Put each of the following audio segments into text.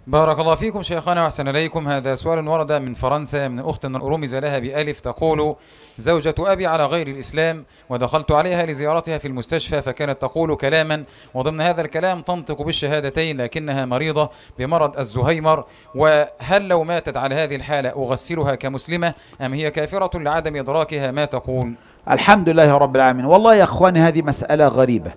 بارك الله فيكم شيخنا وأحسن إليكم. هذا سؤال ورد من فرنسا من أخت رمز لها بألف، تقول: زوجة أبي على غير الإسلام، ودخلت عليها لزيارتها في المستشفى، فكانت تقول كلاما، وضمن هذا الكلام تنطق بالشهادتين، لكنها مريضة بمرض الزهيمر، وهل لو ماتت على هذه الحالة أغسلها كمسلمة أم هي كافرة لعدم إدراكها ما تقول؟ الحمد لله رب العالمين. والله يا أخواني هذه مسألة غريبة،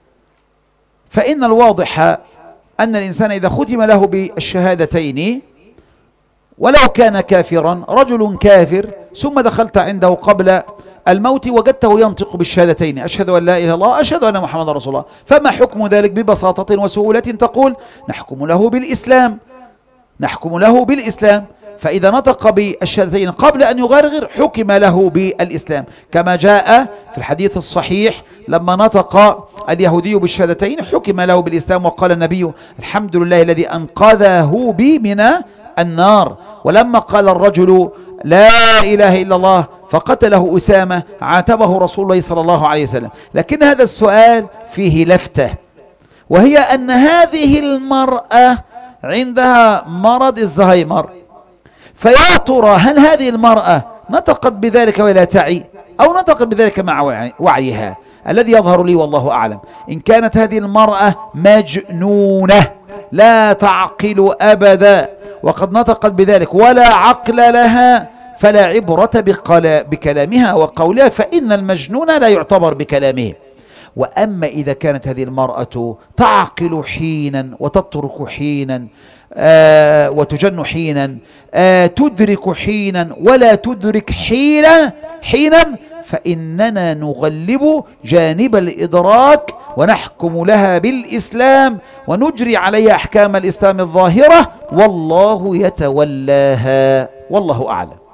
فإن الواضح أن الإنسان إذا ختم له بالشهادتين ولو كان كافرا، رجل كافر ثم دخلت عنده قبل الموت وجدته ينطق بالشهادتين: أشهد أن لا إله إلا الله، أشهد أن محمد رسول الله، فما حكم ذلك؟ ببساطة وسهولة تقول: نحكم له بالإسلام، نحكم له بالإسلام. فإذا نطق بالشهادتين قبل أن يغرغر حكم له بالإسلام، كما جاء في الحديث الصحيح لما نطق اليهودي بالشهادتين حكم له بالإسلام، وقال النبي: الحمد لله الذي أنقذه بي من النار. ولما قال الرجل: لا إله إلا الله، فقتله أسامة، عاتبه رسول الله صلى الله عليه وسلم. لكن هذا السؤال فيه لفتة، وهي أن هذه المرأة عندها مرض الزهايمر، فيا ترى هل هذه المرأة نطقت بذلك ولا تعي، أو نطقت بذلك مع وعيها؟ الذي يظهر لي والله أعلم إن كانت هذه المرأة مجنونة لا تعقل أبدا وقد نطقت بذلك ولا عقل لها، فلا عبرة بكلامها وقولها، فإن المجنون لا يعتبر بكلامه. وأما إذا كانت هذه المرأة تعقل حينا وتترك حينا وتجن حينا، تدرك حينا ولا تدرك حينا، فإننا نغلب جانب الإدراك ونحكم لها بالإسلام ونجري عليها أحكام الإسلام الظاهرة، والله يتولاها، والله أعلم.